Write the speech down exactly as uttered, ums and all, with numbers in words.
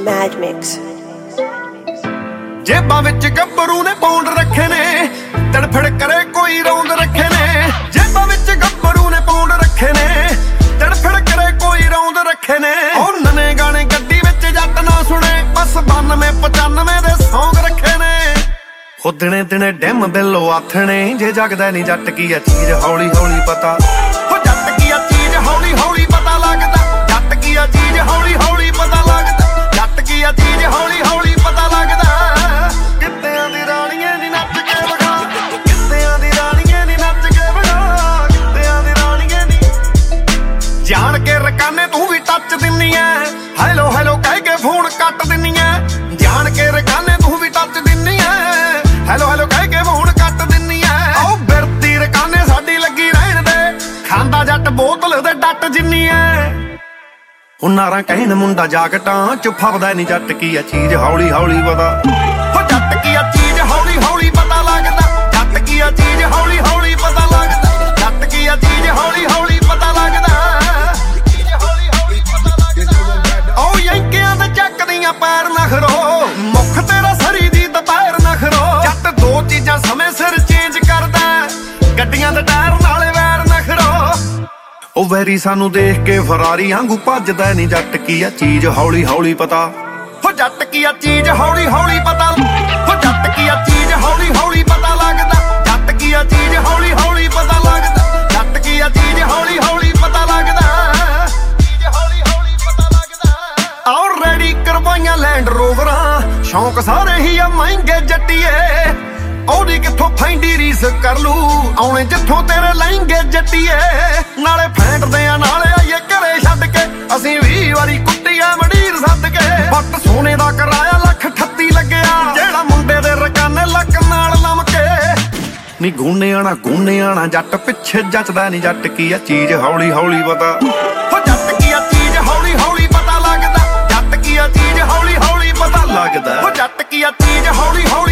Mad Mix. जेबां विच गब्बरू ने pond रखे ने, तड़फड़ करे कोई रौंद रखे ने। जेबां विच गब्बरू ने पौंड रखे ने, तड़फड़ करे कोई रौंद रखे ने। ओ नने गाने गड्डी विच जट ना सुने, बस बानवे पचानवे दे सौंग रखे ने। हो दिने दिने डिम बिलो आथने, जे जगदा नहीं जट की आ चीज हौली हौली पता। हो जट की आ चीज हौली हौली पता लगदा, जट की आ चीज हौली हौली पता लगदा, जट की आ चीज हौली हौली पता लगदा। कित्तियां दी राणियां नी नच के विखा, कित्तियां दी राणियां नी नच के विखा, कित्तियां दी राणियां नी। जान के रकाने तू भी टच दिन्नी ऐ, हैलो हैलो कह के फोन कट दिन्नी ऐ। जान के रकाने तू भी टच दिन्नी ऐ, हैलो हैलो कह के फोन कट दिन्नी ऐ। ओ बिरती रकाने साडी लगी रहण दे, खांदा जट बोतल दे डट जिन्नी ऐ। नारा कहन मुंडा जागटां चुप फबदा नहीं, जट की आ चीज हौली हौली पता। हो जट की आ चीज हौली हौली पता लगदा, जट की आ चीज हौली हौली पता लगदा, जट की आ चीज हौली हौली पता लगदा। ओ यंकियां दे चकदियां पैर नखरो, मुख तेरा सरी दी दुपहर नखरो। जट दो चीजां समय सिर चेंज करदा, गड्डियां दे टायर नाले वैर नखरो। ओ वैरी सानू देख के फरारी आंगू भजदा नहीं, जट की आ चीज हौली हौली पता। हो जट की आ चीज हौली हौली पता, हो जट की आ चीज हौली हौली पता लगदा, जट की आ चीज हौली हौली पता लगदा, जट की आ चीज हौली हौली पता लगदा, चीज हौली हौली पता लगदा। ऑलरेडी करवाइयां लैंड रोवरां, शौक सारे ही आ महंगे जट्टीए। ओदी किथों फैंडी रीस कर लू, आउणे जिथों तेरे लहंगे जट्टीए। नाले फैंटदे आ नाले आइए घरे छड्ड के, असीं ਵੀਹ ਵਾਰੀ ਕੁੱਟੀਆਂ ਮੰਡੀਰ ਸੱਦ ਕੇ। ਬੱਟ ਸੋਨੇ ਦਾ ਕਿਰਾਇਆ ਲੱਖ ਅਠੱਤੀ ਲੱਗਿਆ, ਜਿਹੜਾ ਮੁੰਡੇ ਦੇ ਰਕਾਨੇ ਲੱਕ ਨਾਲ ਲਮਕੇ। ਨੀ ਗੂਨੇ ਆਣਾ ਗੂਨੇ ਆਣਾ ਜੱਟ ਪਿੱਛੇ ਜੱਚਦਾ ਨਹੀਂ, ਜੱਟ ਕੀ ਆ ਚੀਜ਼ ਹੌਲੀ ਹੌਲੀ ਪਤਾ। ਹੋ ਜੱਟ ਕੀ ਆ ਚੀਜ਼ ਹੌਲੀ ਹੌਲੀ ਪਤਾ ਲੱਗਦਾ, ਜੱਟ ਕੀ ਆ ਚੀਜ਼ ਹੌਲੀ ਹੌਲੀ ਪਤਾ ਲੱਗਦਾ। ਹੋ ਜੱਟ ਕੀ ਆ ਚੀਜ਼ ਹੌਲੀ ਹੌਲੀ